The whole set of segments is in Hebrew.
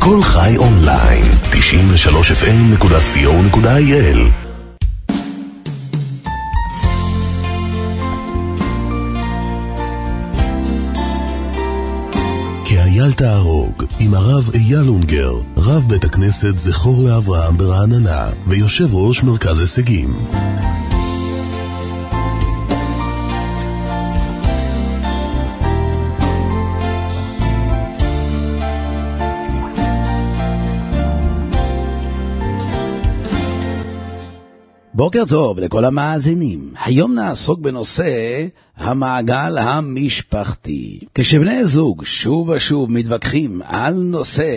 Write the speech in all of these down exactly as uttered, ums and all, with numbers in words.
כל חי אונליין, תשעים ושלוש אף אם נקודה סי או נקודה איי אל. כי אייל תהרוג עם הרב אייל אונגר, רב בית הכנסת זכור לאברהם ברעננה ויושב ראש מרכז הישגים. בוקר טוב לכל המאזינים. היום נעסוק בנושא המעגל המשפחתי. כשבני זוג שוב ושוב מתווכחים על נושא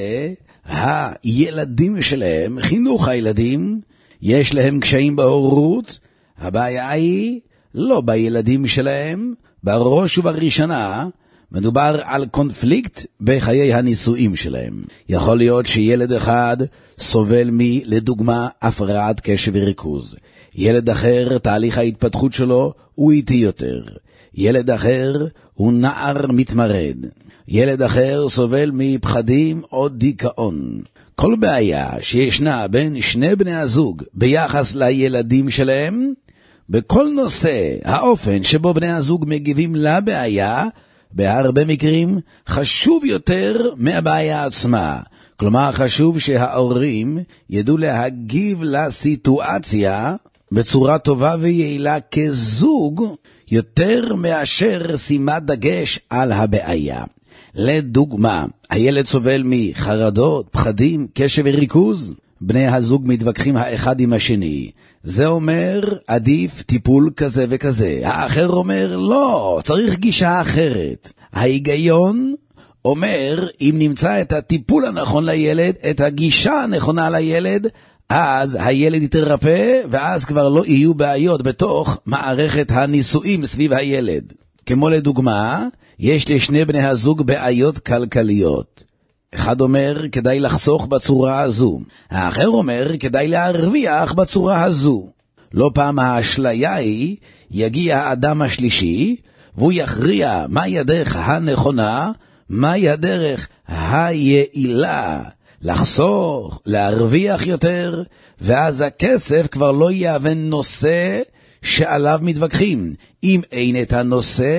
הילדים שלהם, חינוך הילדים, יש להם קשיים בהורות, הבעיה היא לא בילדים שלהם, בראש ובראשונה מדובר על קונפליקט בחיי הנישואים שלהם. יכול להיות שילד אחד סובל מלדוגמה הפרעת קשב וריכוז. ילד אחר, תהליך ההתפתחות שלו הוא איטי יותר. ילד אחר הוא נער מתמרד. ילד אחר סובל מפחדים או דיכאון. כל בעיה שישנה בין שני בני הזוג ביחס לילדים שלהם, בכל נושא, האופן שבו בני הזוג מגיבים לבעיה, בהרבה מקרים חשוב יותר מהבעיה עצמה. כלומר, חשוב שההורים ידעו להגיב לסיטואציה בצורה טובה ויעילה כזוג, יותר מאשר שימת דגש על הבעיה. לדוגמה, הילד סובל מחרדות, פחדים, קשב וריכוז, בני הזוג מתווכחים האחד עם השני. זה אומר, עדיף טיפול כזה וכזה. האחר אומר, לא, צריך גישה אחרת. ההיגיון אומר, אם נמצא את הטיפול הנכון לילד, את הגישה הנכונה לילד, אז הילד יתרפא, ואז כבר לא יהיו בעיות בתוך מערכת הנישואים סביב הילד. כמו לדוגמה, יש לשני בני הזוג בעיות כלכליות. אחד אומר, כדאי לחסוך בצורה הזו. האחר אומר, כדאי להרוויח בצורה הזו. לא פעם האשליה היא, יגיע האדם השלישי, והוא יכריע מהי הדרך הנכונה, מהי הדרך היעילה, לחסוך, להרוויח יותר, ואז הכסף כבר לא יהווה נושא שעליו מתווכחים. אם אין את הנושא,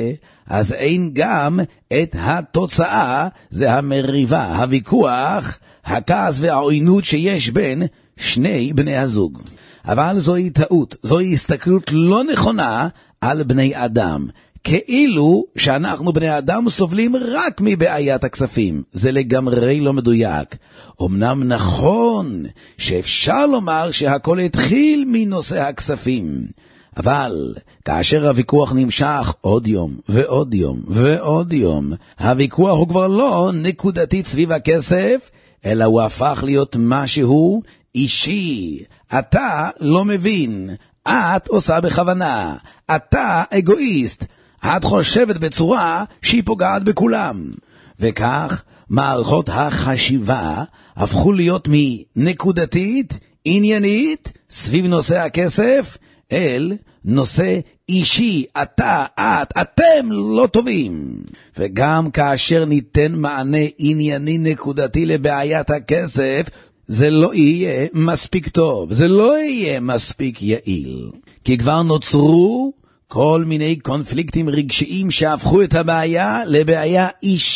אז אין גם את התוצאה, זה המריבה, הוויכוח, הכעס והעוינות שיש בין שני בני הזוג. אבל זוהי טעות, זוהי הסתכלות לא נכונה על בני אדם. כאילו שאנחנו בני אדם סובלים רק מבעיית הכספים. זה לגמרי לא מדויק. אמנם נכון שאפשר לומר שהכל התחיל מנושא הכספים, אבל כאשר הוויכוח נמשך עוד יום ועוד יום ועוד יום, הוויכוח הוא כבר לא נקודתית סביב הכסף, אלא הוא הפך להיות משהו אישי. אתה לא מבין, את עושה בכוונה, אתה אגואיסט, את חושבת בצורה שהיא פוגעת בכולם. וכך מערכות החשיבה הפכו להיות מנקודתית, עניינית, סביב נושא הכסף, אל נושא אישי, אתה, את, אתם לא טובים. וגם כאשר ניתן מענה ענייני נקודתי לבעיית הכסף, זה לא יהיה מספיק טוב, זה לא יהיה מספיק יעיל. כי כבר נוצרו כל מיני קונפליקטים רגשיים שהפכו את הבעיה לבעיה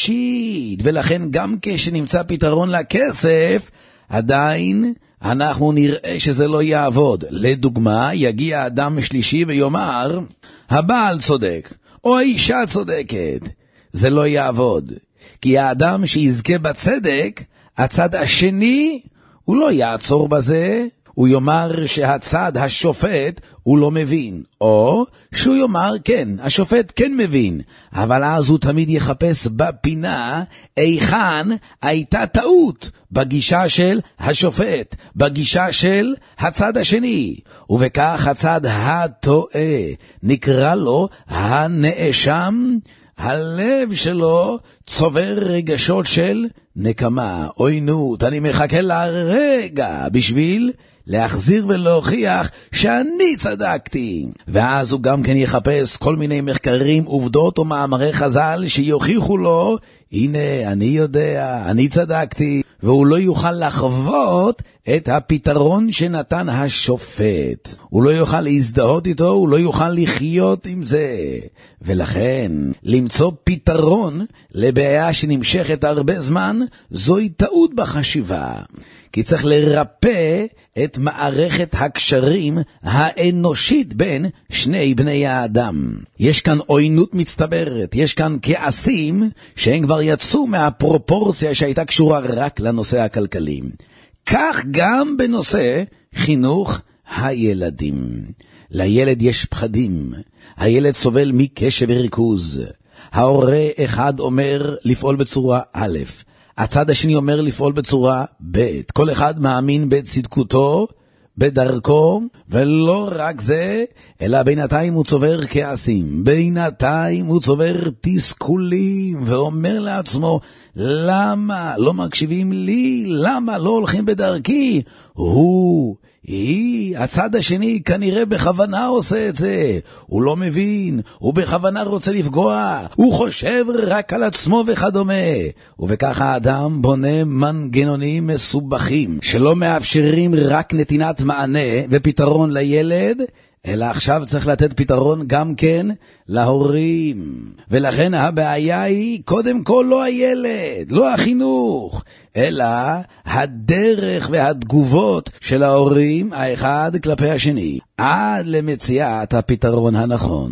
אישית, ולכן גם כשנמצא פתרון לכסף, עדיין אנחנו נראה שזה לא יעבוד. לדוגמה, יגיע אדם שלישי ויאמר, הבעל צודק, או האישה צודקת. זה לא יעבוד. כי האדם שיזכה בצדק, הצד השני, הוא לא יעצור בזה, הוא יאמר שהצד השופט הוא לא מבין, או שהוא יאמר כן, השופט כן מבין, אבל אז הוא תמיד יחפש בפינה איכן הייתה טעות בגישה של השופט, בגישה של הצד השני, ובכך הצד הטועה נקרא לו הנאשם. הלב שלו צובר רגשות של נקמה, עוינות, אני מחכה לרגע בשביל להחזיר ולהוכיח שאני צדקתי. ואז הוא גם כן יחפש כל מיני מחקרים, עובדות או מאמרי חז"ל שיוכיחו לו, הנה אני יודע, אני צדקתי. והוא לא יוכל לחוות את הפתרון שנתן השופט. הוא לא יוכל להזדהות איתו, הוא לא יוכל לחיות עם זה. ולכן, למצוא פתרון לבעיה שנמשכת הרבה זמן, זוהי טעות בחשיבה. כי צריך לרפא את מערכת הקשרים האנושית בין שני בני האדם. יש כאן עוינות מצטברת, יש כאן כעסים שהם כבר יצאו מהפרופורציה שהייתה קשורה רק לנושא הכלכלי. כך גם בנושא חינוך הילדים. לילד יש פחדים, הילד סובל מקשב וריכוז. ההורה אחד אומר לפעול בצורה א', הצד השני אומר לפעול בצורה ב'. כל אחד מאמין בצדקותו, בדרכו, ולא רק זה, אלא בינתיים הוא צובר כעסים, בינתיים הוא צובר תסכולים, ואומר לעצמו, למה לא מקשיבים לי? למה לא הולכים בדרכי? הוא, היא, הצד השני כנראה בכוונה עושה את זה, הוא לא מבין, הוא בכוונה רוצה לפגוע, הוא חושב רק על עצמו וכדומה, ובכך האדם בונה מנגנונים מסובכים, שלא מאפשרים רק נתינת מענה ופתרון לילד, אלא עכשיו צריך לתת פתרון גם כן להורים. ולכן הבעיה היא קודם כל לא הילד, לא החינוך, אלא הדרך והתגובות של ההורים האחד כלפי השני, עד למציאת הפתרון הנכון.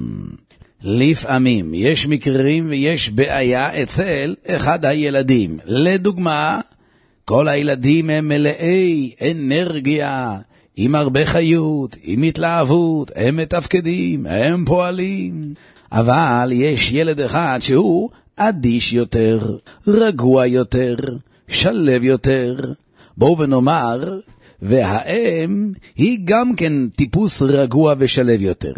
לפעמים יש מקרים ויש בעיה אצל אחד הילדים. לדוגמה, כל הילדים הם מלאי אנרגיה, עם הרבה חיות, עם התלהבות, הם מתפקדים, הם פועלים. אבל יש ילד אחד שהוא אדיש יותר, רגוע יותר, שלב יותר. בואו ונאמר, והאם היא גם כן טיפוס רגוע ושלב יותר.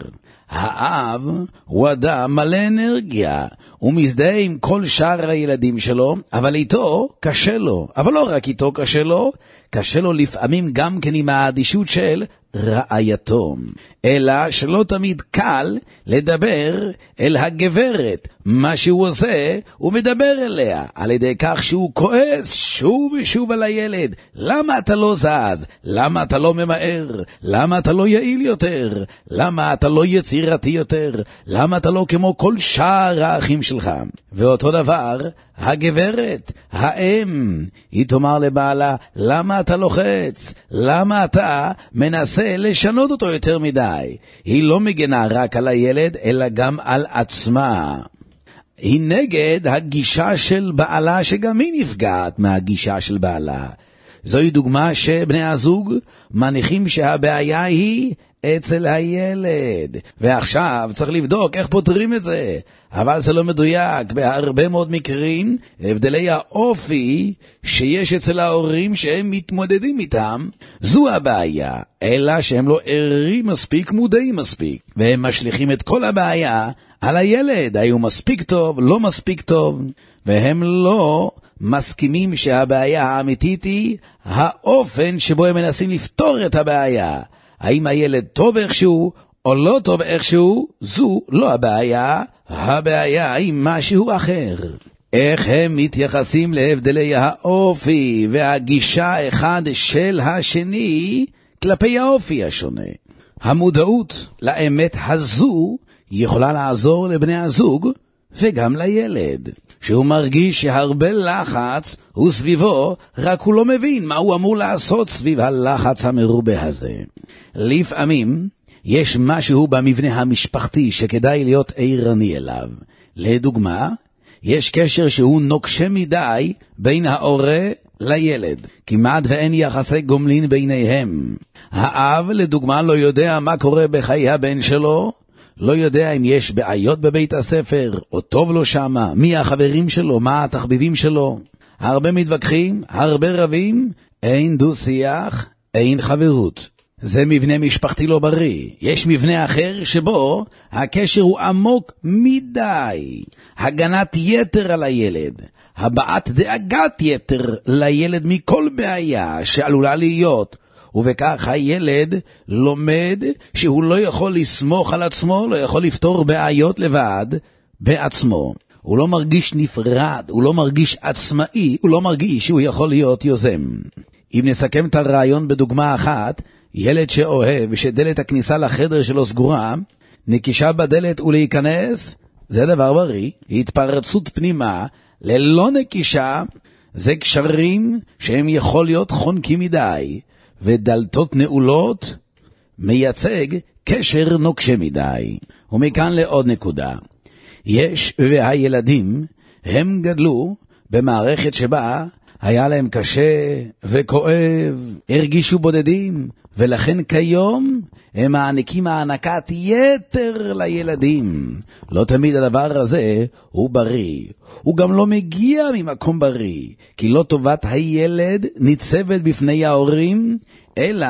האב הוא אדם מלא אנרגיה, הוא מזדהה עם כל שאר הילדים שלו, אבל איתו קשה לו. אבל לא רק איתו קשה לו, קשה לו לפעמים גם כן עם האדישות של רעייתו. אלא שלא תמיד קל לדבר אל הגברת. מה שהוא עושה, הוא מדבר אליה, על ידי כך שהוא כועס שוב ושוב על הילד. למה אתה לא זז? למה אתה לא ממהר? למה אתה לא יעיל יותר? למה אתה לא יצירתי יותר? למה אתה לא כמו כל שאר האחים שלך? ואותו דבר, הגברת, האם, היא תאמר לבעלה, למה אתה לוחץ? למה אתה מנסה לשנות אותו יותר מדי? היא לא מגנה רק על הילד, אלא גם על עצמה. היא נגד הגישה של בעלה, שגם היא נפגעת מהגישה של בעלה. זוהי דוגמה שבני הזוג מניחים שהבעיה היא אצל הילד, ועכשיו צריך לבדוק איך פותרים את זה. אבל זה לא מדויק. בהרבה מאוד מקרים הבדלי האופי שיש אצל ההורים שהם מתמודדים איתם, זו הבעיה, אלא שהם לא ערים מספיק, מודעים מספיק, והם משליכים את כל הבעיה על הילד. היו מספיק טוב, לא מספיק טוב, והם לא מסכימים שהבעיה האמיתית היא האופן שבו הם מנסים לפתור את הבעיה. האם הילד טוב איכשהו או לא טוב איכשהו, זו לא הבעיה, הבעיה היא משהו אחר. איך הם מתייחסים להבדלי האופי והגישה אחד של השני כלפי האופי השונה. המודעות לאמת הזו יכולה לעזור לבני הזוג וגם לילד, שהוא מרגיש שהרבה לחץ הוא סביבו, רק הוא לא מבין מה הוא אמור לעשות סביב הלחץ המרובה הזה. לפעמים יש משהו במבנה המשפחתי שכדאי להיות עירני אליו. לדוגמה, יש קשר שהוא נוקשה מדי בין ההורה לילד. כמעט ואין יחסי גומלין ביניהם. האב, לדוגמה, לא יודע מה קורה בחיי הבן שלו, לא יודע אם יש בעיות בבית הספר, או טוב לו שמה, מי החברים שלו, מה התחביבים שלו. הרבה מתווכחים, הרבה רבים, אין דו שיח, אין חברות. זה מבנה משפחתי לא בריא. יש מבנה אחר שבו הקשר הוא עמוק מדי. הגנת יתר על הילד, הבעת דאגת יתר לילד מכל בעיה שעלולה להיות, ובכך הילד לומד שהוא לא יכול לסמוך על עצמו, לא יכול לפתור בעיות לבד בעצמו. הוא לא מרגיש נפרד, הוא לא מרגיש עצמאי, הוא לא מרגיש שהוא יכול להיות יוזם. אם נסכם את הרעיון בדוגמה אחת, ילד שאוהב שדלת הכניסה לחדר שלו סגורה, נקישה בדלת ולהיכנס, זה דבר בריא. התפרצות פנימה ללא נקישה, זה קשרים שהם יכול להיות חונקים מדי, ודלתות נעולות מייצג קשר נוקשה מדי. ומכאן לעוד נקודה. יש והילדים הם גדלו במערכת שבה היה להם קשה וכואב, הרגישו בודדים, ולכן כיום הם מעניקים הענקת יתר לילדים. לא תמיד הדבר הזה הוא בריא. הוא גם לא מגיע ממקום בריא, כי לא טובת הילד ניצבת בפני ההורים, אלא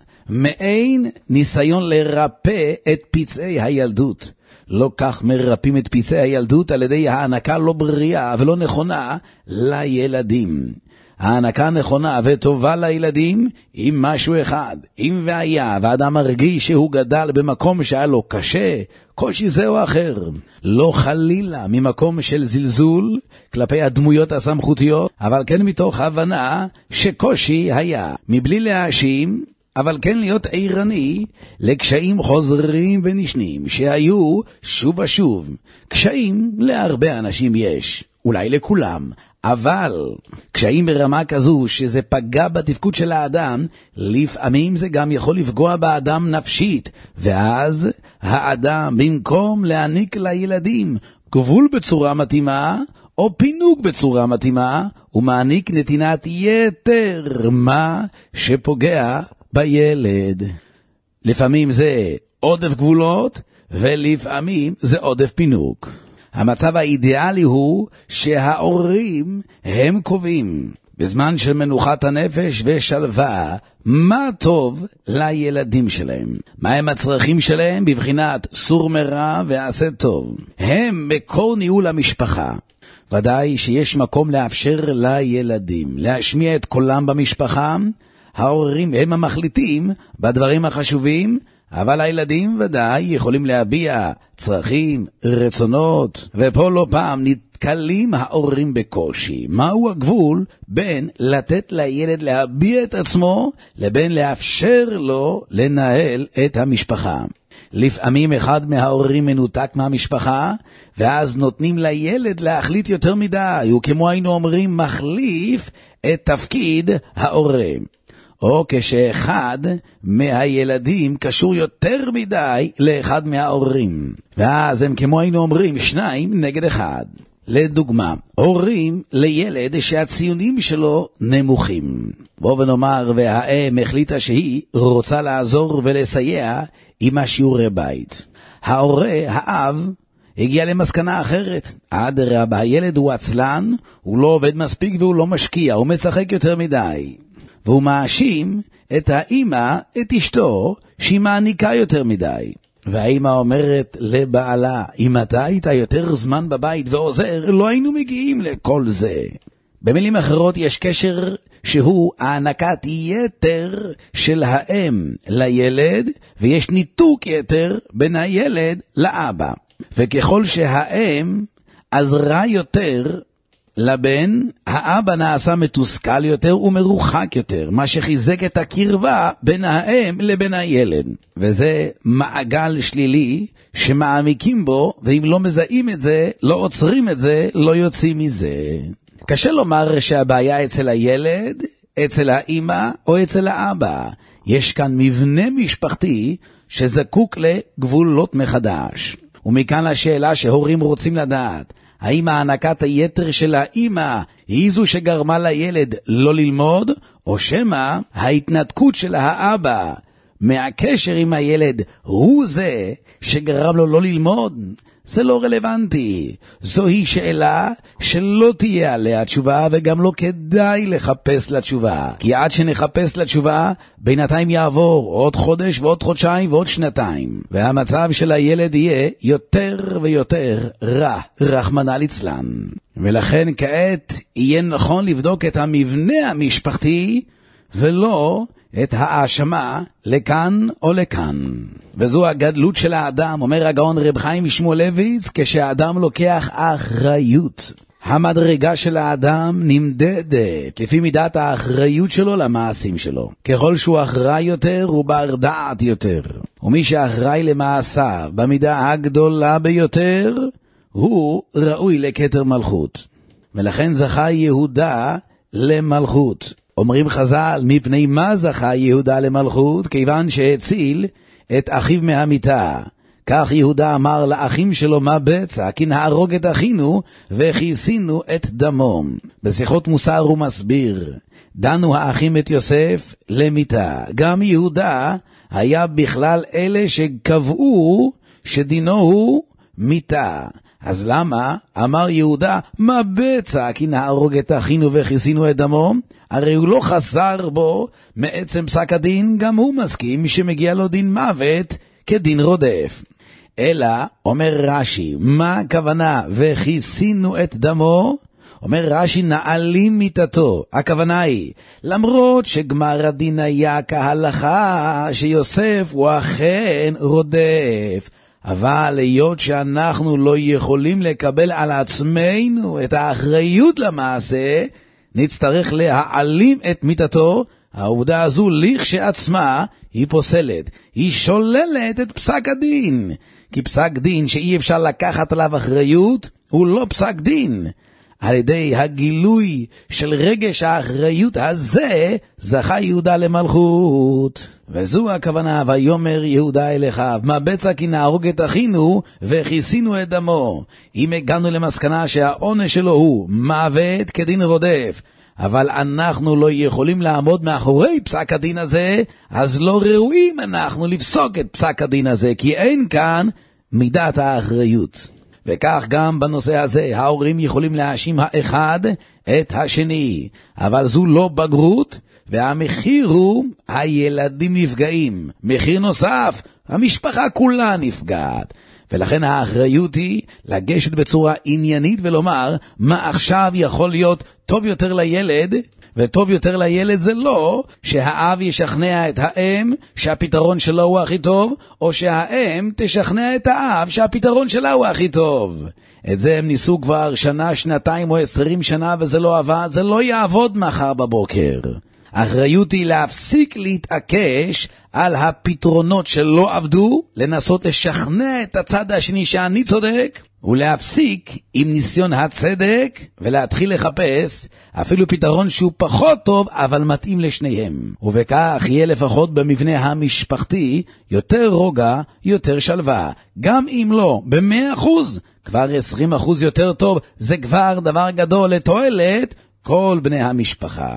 מעין ניסיון לרפא את פצעי הילדות. לא כך מרפאים את פצעי הילדות על ידי הענקה לא בריאה ולא נכונה לילדים. הענקה נכונה וטובה לילדים עם משהו אחד. אם והיה ואדם מרגיש שהוא גדל במקום שהיה לו קשה, קושי זה או אחר, לא חלילה ממקום של זלזול כלפי הדמויות הסמכותיות, אבל כן מתוך הבנה שקושי היה, מבלי להאשים, אבל כן להיות עירני לקשיים חוזרים ונשנים שהיו שוב ושוב. קשיים להרבה אנשים יש, אולי לכולם, אבל קשיים ברמה כזו שזה פגע בתפקוד של האדם, לפעמים זה גם יכול לפגוע באדם נפשית, ואז האדם במקום להעניק לילדים גבול בצורה מתאימה או פינוק בצורה מתאימה, הוא מעניק נתינת יתר, מה שפוגע בילד. לפעמים זה עודף גבולות, ולפעמים זה עודף פינוק. המצב האידיאלי הוא שההורים הם קובעים, בזמן של מנוחת הנפש ושלווה, מה טוב לילדים שלהם. מה הם הצרכים שלהם בבחינת סור מרע ועשה טוב. הם מקור ניהול המשפחה. ודאי שיש מקום לאפשר לילדים להשמיע את קולם במשפחה. ההורים הם המחליטים בדברים החשובים, אבל הילדים ודאי יכולים להביע צרכים, רצונות, ופה לא פעם נתקלים ההורים בקושי. מהו הגבול בין לתת לילד להביע את עצמו לבין לאפשר לו לנהל את המשפחה? לפעמים אחד מההורים מנותק מהמשפחה, ואז נותנים לילד להחליט יותר מדי, וכמו היינו אומרים מחליף את תפקיד ההורה. או כשאחד מהילדים קשור יותר מדי לאחד מההורים, ואז הם כמו היינו אומרים שניים נגד אחד. לדוגמה, הורים לילד שהציונים שלו נמוכים. בוא ונאמר והאם החליטה שהיא רוצה לעזור ולסייע עם השיעורי בית. ההורה, האב, הגיע למסקנה אחרת. אדרבה, הילד הוא עצלן, הוא לא עובד מספיק והוא לא משקיע, הוא משחק יותר מדי. והוא מאשים את האמא, את אשתו, שהיא מעניקה יותר מדי. והאמא אומרת לבעלה, אם אתה היית יותר זמן בבית ועוזר, לא היינו מגיעים לכל זה. במילים אחרות יש קשר שהוא הענקת יתר של האם לילד, ויש ניתוק יתר בין הילד לאבא. וככל שהאם עזרה יותר לבן, האבא נעשה מתוסכל יותר ומרוחק יותר, מה שחיזק את הקרבה בין האם לבין הילד. וזה מעגל שלילי שמעמיקים בו, ואם לא מזהים את זה, לא עוצרים את זה, לא יוצאים מזה. קשה לומר שהבעיה אצל הילד, אצל האמא או אצל האבא. יש כאן מבנה משפחתי שזקוק לגבולות מחדש. ומכאן השאלה שהורים רוצים לדעת, האם הענקת היתר של האמא היא זו שגרמה לילד לא ללמוד, או שמה ההתנתקות של האבא מהקשר עם הילד הוא זה שגרם לו לא ללמוד? זה לא רלוונטי. זוהי שאלה שלא תהיה עליה תשובה, וגם לא כדאי לחפש לתשובה. כי עד שנחפש לתשובה, בינתיים יעבור עוד חודש ועוד חודשיים ועוד שנתיים. והמצב של הילד יהיה יותר ויותר רע, רחמנא ליצלן. ולכן כעת יהיה נכון לבדוק את המבנה המשפחתי, ולא את האשמה לכאן או לכאן. וזו הגדלות של האדם, אומר הגאון רב חיים משמואלביץ, כשהאדם לוקח אחריות. המדרגה של האדם נמדדת לפי מידת האחריות שלו למעשים שלו. ככל שהוא אחראי יותר, הוא בר דעת יותר. ומי שאחראי למעשיו במידה הגדולה ביותר, הוא ראוי לכתר מלכות. ולכן זכה יהודה למלכות. אומרים חז"ל, מפני מה זכה יהודה למלכות? כיוון שהציל את אחיו מהמיתה. כך יהודה אמר לאחים שלו, מה בצע? כי נהרוג את אחינו וכיסינו את דמו. בשיחות מוסר הוא מסביר, דנו האחים את יוסף למיתה. גם יהודה היה בכלל אלה שקבעו שדינו הוא מיתה. אז למה אמר יהודה, מה בצע? כי נהרוג את אחינו וכיסינו את דמו? הרי הוא לא חסר בו מעצם פסק הדין, גם הוא מסכים שמגיע לו דין מוות כדין רודף. אלא, אומר רש"י, מה הכוונה וכיסינו את דמו? אומר רש"י, נעלים מיתתו. הכוונה היא, למרות שגמר הדין היה כהלכה שיוסף הוא אכן רודף, אבל היות שאנחנו לא יכולים לקבל על עצמנו את האחריות למעשה, נצטרך להעלים את מיתתו. העובדה הזו לכשעצמה היא פוסלת, היא שוללת את פסק הדין, כי פסק דין שאי אפשר לקחת עליו אחריות הוא לא פסק דין. על ידי הגילוי של רגש האחריות הזה זכה יהודה למלכות. וזו הכוונה, ויאמר יהודה אל אחיו, מה בצע? כי נהרוג את אחינו וכיסינו את דמו. אם הגענו למסקנה שהעונש שלו הוא מוות כדין רודף, אבל אנחנו לא יכולים לעמוד מאחורי פסק הדין הזה, אז לא ראויים אנחנו לפסוק את פסק הדין הזה, כי אין כאן מידת האחריות. וכך גם בנושא הזה, ההורים יכולים להאשים האחד את השני, אבל זו לא בגרות, והמחיר הוא הילדים נפגעים. מחיר נוסף, המשפחה כולה נפגעת. ולכן האחריות היא לגשת בצורה עניינית ולומר, מה עכשיו יכול להיות טוב יותר לילד? וטוב יותר לילד זה לא שהאב ישכנע את האם שהפתרון שלו הוא הכי טוב, או שהאם תשכנע את האב שהפתרון שלה הוא הכי טוב. את זה הם ניסו כבר שנה, שנתיים או עשרים שנה וזה לא עבד, זה לא יעבוד מחר בבוקר. האחריות היא להפסיק להתעקש על הפתרונות שלא עבדו, לנסות לשכנע את הצד השני שאני צודק, ולהפסיק עם ניסיון הצדק, ולהתחיל לחפש אפילו פתרון שהוא פחות טוב, אבל מתאים לשניהם. ובכך יהיה לפחות במבנה המשפחתי יותר רוגע, יותר שלווה. גם אם לא ב-מאה אחוז, כבר עשרים אחוז יותר טוב, זה כבר דבר גדול לתועלת כל בני המשפחה.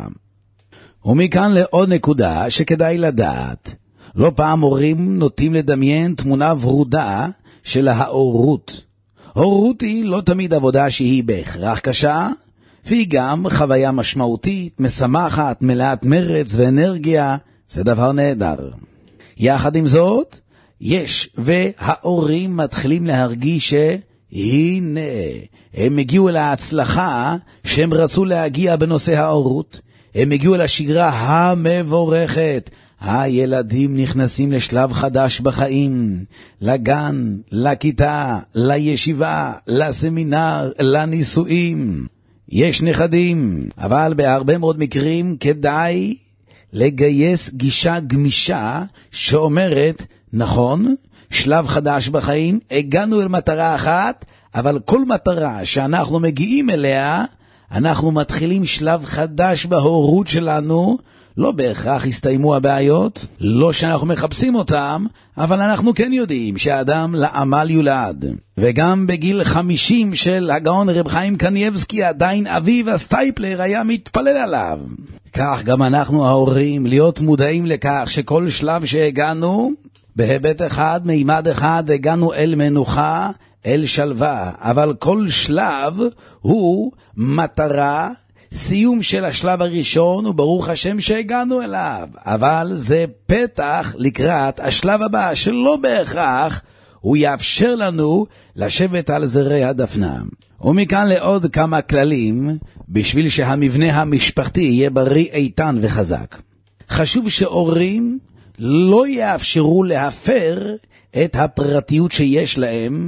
ומכאן לעוד נקודה שכדאי לדעת. לא פעם הורים נוטים לדמיין תמונה ורודה של ההורות. הורות היא לא תמיד עבודה שהיא בהכרח קשה, והיא גם חוויה משמעותית, משמחת, מלאת מרץ ואנרגיה, זה דבר נהדר. יחד עם זאת, יש וההורים מתחילים להרגיש שהנה, הם הגיעו אל ההצלחה שהם רצו להגיע בנושא ההורות, הם הגיעו אל השגרה המבורכת, הילדים נכנסים לשלב חדש בחיים, לגן, לכיתה, לישיבה, לסמינר, לנישואים. יש נכדים, אבל בהרבה מאוד מקרים כדאי לגייס גישה גמישה שאומרת, נכון, שלב חדש בחיים, הגענו אל מטרה אחת, אבל כל מטרה שאנחנו מגיעים אליה, אנחנו מתחילים שלב חדש בהורות שלנו, לא בהכרח הסתיימו הבעיות, לא שאנחנו מחפשים אותם, אבל אנחנו כן יודעים שהאדם לעמל יולד. וגם בגיל חמישים של הגאון רב חיים קניבסקי, עדיין אביו הסטייפלר היה מתפלל עליו. כך גם אנחנו ההורים, להיות מודעים לכך שכל שלב שהגענו, בהיבט אחד, מימד אחד, הגענו אל מנוחה, אל שלווה, אבל כל שלב הוא מטרה, סיום של השלב הראשון, וברוך השם שהגענו אליו, אבל זה פתח לקראת השלב הבא, שלא בהכרח הוא יאפשר לנו לשבת על זרי הדפנה. ומכאן לעוד כמה כללים, בשביל שהמבנה המשפחתי יהיה בריא, איתן וחזק. חשוב שהורים לא יאפשרו להפר את הפרטיות שיש להם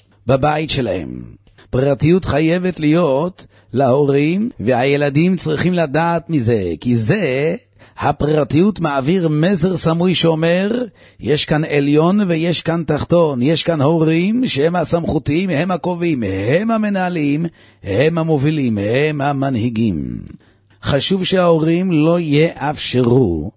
בבית שלהם. פרטיות חייבת להיות להורים, והילדים צריכים לדעת מזה, כי זה, הפרטיות מעביר מסר סמוי שאומר, יש כאן עליון ויש כאן תחתון, יש כאן הורים שהם הסמכותיים, הם הקובעים, הם המנהלים, הם המובילים, הם המנהיגים. חשוב שההורים לא יאפשרו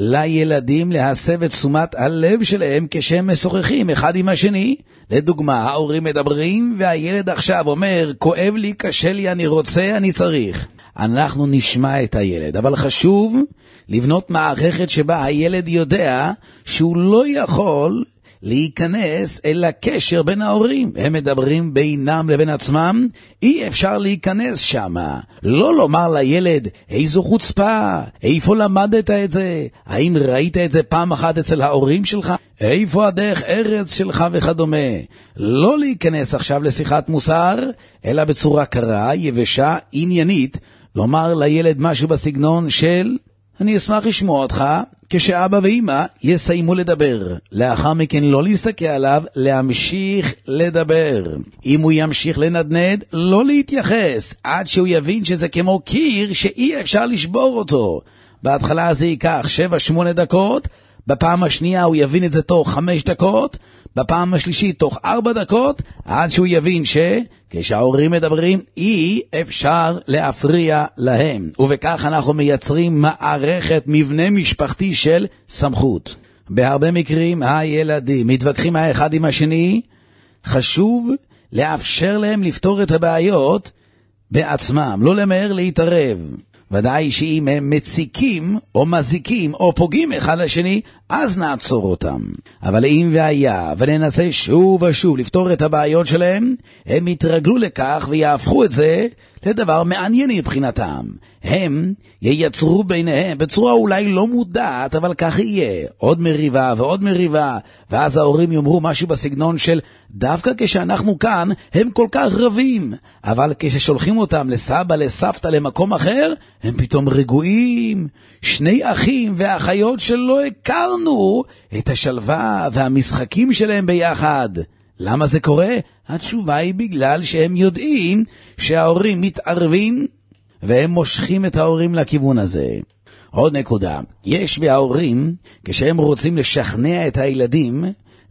לילדים להסב את תשומת הלב שלהם כשהם משוחחים אחד עם השני. לדוגמה, ההורים מדברים והילד עכשיו אומר, כואב לי, קשה לי, אני רוצה, אני צריך. אנחנו נשמע את הילד, אבל חשוב לבנות מערכת שבה הילד יודע שהוא לא יכול להיכנס אל הקשר בין ההורים. הם מדברים בינם לבין עצמם, אי אפשר להיכנס שם. לא לומר לילד, איזו חוצפה, איפה למדת את זה? האם ראית את זה פעם אחת אצל ההורים שלך? איפה הדרך ארץ שלך וכדומה? לא להיכנס עכשיו לשיחת מוסר, אלא בצורה קרה, יבשה, עניינית, לומר לילד משהו בסגנון של, אני אשמח לשמוע אותך, כשאבא ואמא יסיימו לדבר. לאחר מכן לא להסתכל עליו, להמשיך לדבר. אם הוא ימשיך לנדנד, לא להתייחס, עד שהוא יבין שזה כמו קיר שאי אפשר לשבור אותו. בהתחלה זה ייקח שבע שמונה דקות, בפעם השנייה הוא יבין את זה תוך חמש דקות, בפעם השלישית תוך ארבע דקות, עד שהוא יבין שכשההורים מדברים אי אפשר להפריע להם. ובכך אנחנו מייצרים מערכת מבנה משפחתי של סמכות. בהרבה מקרים הילדים מתווכחים האחד עם השני, חשוב לאפשר להם לפתור את הבעיות בעצמם, לא למהר להתערב. ודאי שאם הם מציקים או מזיקים או פוגעים אחד לשני, אז נעצור אותם. אבל אם והיה וננסה שוב ושוב לפתור את הבעיות שלהם, הם יתרגלו לכך ויהפכו את זה לדבר מעניין מבחינתם. הם ייצרו ביניהם בצורה אולי לא מודעת, אבל כך יהיה. עוד מריבה ועוד מריבה, ואז ההורים יאמרו משהו בסגנון של, דווקא כשאנחנו כאן הם כל כך רבים, אבל כששולחים אותם לסבא, לסבתא, למקום אחר, הם פתאום רגועים. שני אחים ואחיות שלא הכרנו את השלווה והמשחקים שלהם ביחד. למה זה קורה? התשובה היא בגלל שהם יודעים שההורים מתערבים והם מושכים את ההורים לכיוון הזה. עוד נקודה, יש וההורים, כשהם רוצים לשכנע את הילדים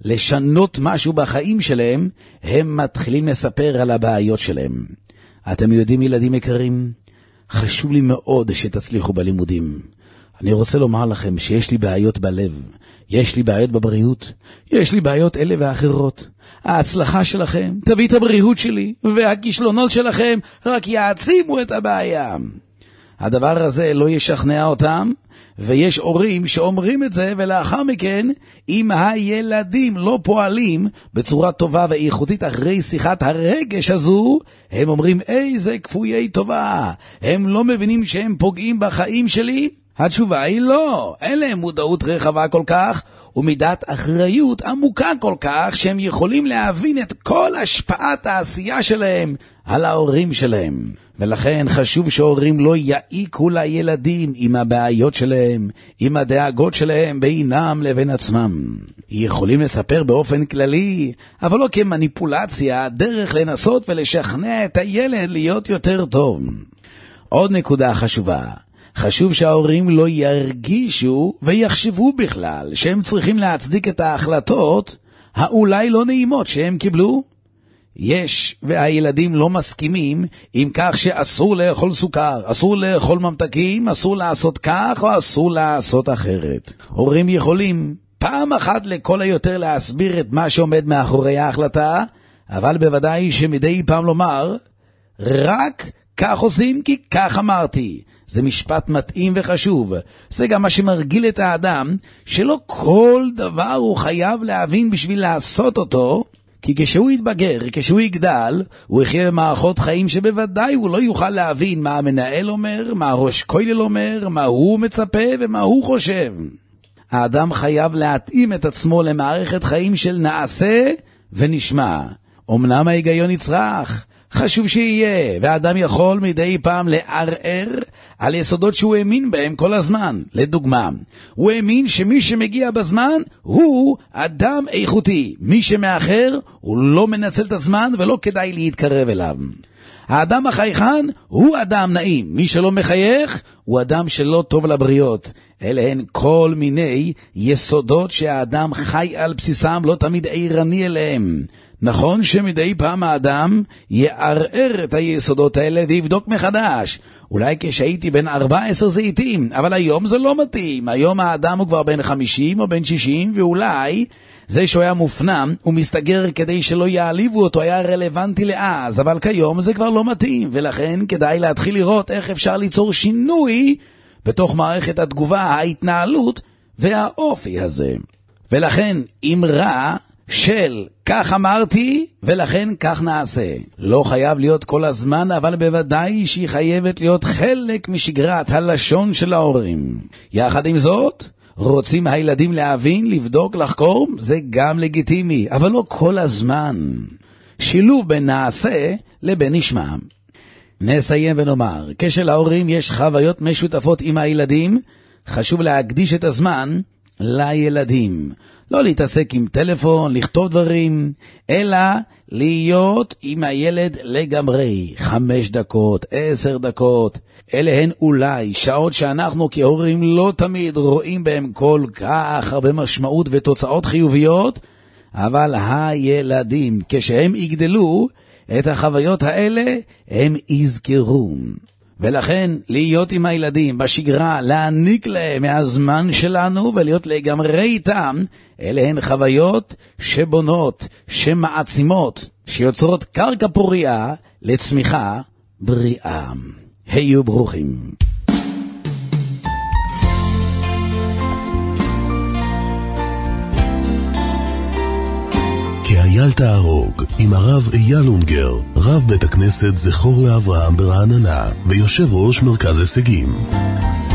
לשנות משהו בחיים שלהם, הם מתחילים לספר על הבעיות שלהם. אתם יודעים, ילדים יקרים, חשוב לי מאוד שתצליחו בלימודים. אני רוצה לומר לכם שיש לי בעיות בלב, יש לי בעיות בבריאות, יש לי בעיות אלה ואחרות. ההצלחה שלכם תביא את הבריאות שלי, והכישלונות שלכם רק יעצימו את הבעיה. הדבר הזה לא ישכנע אותם, ויש הורים שאומרים את זה, ולאחר מכן, אם הילדים לא פועלים בצורה טובה ואיכותית אחרי שיחת הרגש הזו, הם אומרים, איזה כפויי טובה, הם לא מבינים שהם פוגעים בחיים שלי? התשובה היא לא, אין להם מודעות רחבה כל כך, ומידת אחריות עמוקה כל כך, שהם יכולים להבין את כל השפעת העשייה שלהם על ההורים שלהם. ולכן חשוב שההורים לא יעיקו לילדים עם הבעיות שלהם, עם הדאגות שלהם בינם לבין עצמם. יכולים לספר באופן כללי, אבל לא כמניפולציה, דרך לנסות ולשכנע את הילד להיות יותר טוב. עוד נקודה חשובה, חשוב שההורים לא ירגישו ויחשבו בכלל שהם צריכים להצדיק את ההחלטות האולי לא נעימות שהם קיבלו. יש והילדים לא מסכימים עם כך שאסור לאכול סוכר, אסור לאכול ממתקים, אסור לעשות כך או אסור לעשות אחרת. הורים יכולים פעם אחת לכל היותר להסביר את מה שעומד מאחורי ההחלטה, אבל בוודאי שמדי פעם לומר, רק כך עושים כי כך אמרתי. זה משפט מתאים וחשוב. זה גם מה שמרגיל את האדם, שלא כל דבר הוא חייב להבין בשביל לעשות אותו, כי כשהוא יתבגר, כשהוא יגדל, הוא יחיה במערכות חיים שבוודאי הוא לא יוכל להבין מה המנהל אומר, מה ראש כולל אומר, מה הוא מצפה ומה הוא חושב. האדם חייב להתאים את עצמו למערכת חיים של נעשה ונשמע. אמנם ההיגיון יצרח, חשוב שיהיה, והאדם יכול מדי פעם לערער על יסודות שהוא האמין בהם כל הזמן. לדוגמה, הוא האמין שמי שמגיע בזמן הוא אדם איכותי. מי שמאחר הוא לא מנצל את הזמן ולא כדאי להתקרב אליו. האדם החייכן הוא אדם נעים. מי שלא מחייך הוא אדם שלא טוב לבריות. אלה הן כל מיני יסודות שהאדם חי על בסיסם, לא תמיד עירני אליהם. נכון שמדי פעם האדם יערער את היסודות האלה ויבדוק מחדש. אולי כשהייתי בן ארבע עשרה זה התאים, אבל היום זה לא מתאים. היום האדם הוא כבר בן חמישים או בן שישים, ואולי זה שהוא היה מופנם ומסתגר כדי שלא יעליבו אותו היה רלוונטי לאז, אבל כיום זה כבר לא מתאים, ולכן כדאי להתחיל לראות איך אפשר ליצור שינוי בתוך מערכת התגובה, ההתנהלות והאופי הזה. ולכן אמרה של כך אמרתי ולכן כך נעשה לא חייב להיות כל הזמן, אבל בוודאי שהיא חייבת להיות חלק משגרת הלשון של ההורים. יחד עם זאת, רוצים הילדים להבין, לבדוק, לחקור, זה גם לגיטימי, אבל לא כל הזמן. שילוב בין נעשה לבין נשמע. נסיים ונאמר, כשלהורים יש חוויות משותפות עם הילדים, חשוב להקדיש את הזמן לילדים. לא להתעסק עם טלפון, לכתוב דברים, אלא להיות עם הילד לגמרי. חמש דקות, עשר דקות. אלה הן אולי שעות שאנחנו כהורים לא תמיד רואים בהם כל כך הרבה משמעות ותוצאות חיוביות, אבל הילדים, כשהם יגדלו, את החוויות האלה הם יזכרו. ולכן להיות עם הילדים בשגרה, להעניק להם מהזמן שלנו ולהיות לגמרי איתם, אלה הן חוויות שבונות, שמעצימות, שיוצרות קרקע פוריה לצמיחה בריאה. היו ברוכים. כי אייל תהרוג עם הרב אייל אונגר, רב בית הכנסת זכור לאברהם ברעננה ויושב ראש מרכז הישגים.